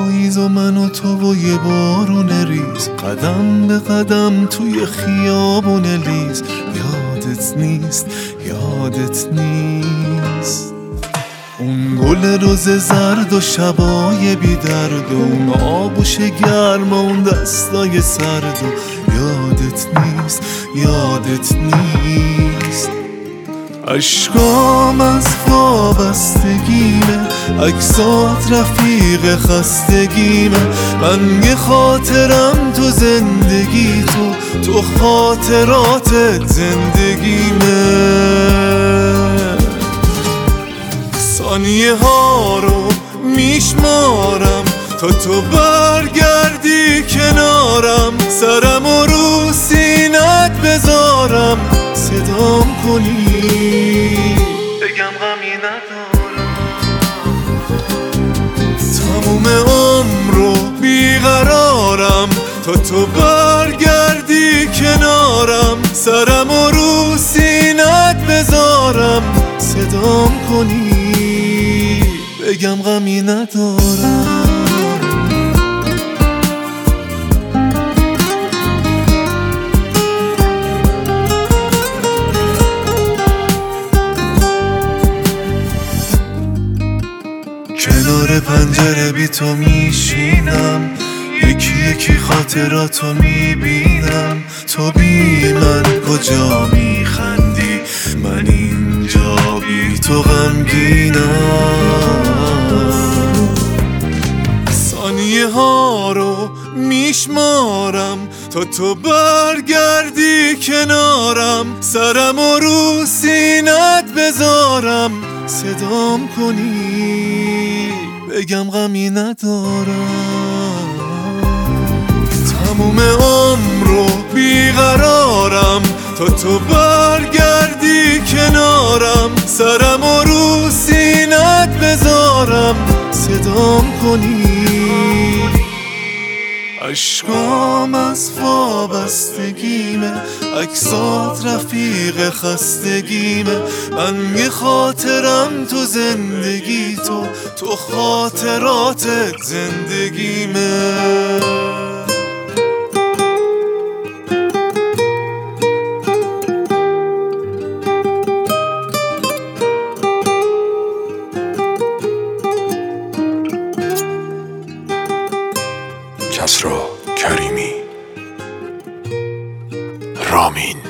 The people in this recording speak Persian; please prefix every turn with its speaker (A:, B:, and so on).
A: پاییز و من و تو و یه بارون ریز، قدم به قدم توی خیابون لیز. یادت نیست، یادت نیست اون گل روز زرد و شبای بی درد و اون آغوش گرم و اون دستای سرد و یادت نیست، یادت نیست. عشقام از وابستگیمه، عکسات رفیق خستگیمه. من یه خاطرم تو زندگی تو خاطراتت زندگیمه. ثانیه ها رو میشمارم تا تو برگردی کنارم، سرم رو سینت بذارم صدام کنی بگم غمی ندارم. تموم عمر رو بیقرارم تا تو برگردی کنارم، سرم رو سینت بذارم صدام کنی بگم غمی ندارم. کنار پنجره بی تو میشینم، یکی یکی خاطراتو میبینم. تو بی من کجا میخندی، من اینجا بی تو غمگینم. ثانیه ها رو میشمارم تا تو برگردی کنارم، سرم رو سینت بذارم صدام کنی بگم غمی ندارم. تموم عمر رو بیقرارم تا تو برگردی کنارم، سرم رو سینت بذارم صدام کنی. عشقام از وابستگیمه، عکسات رفیق خستگیمه. من یه خاطرم تو زندگی تو خاطراتت زندگیمه.
B: کسری کریمی، رامین.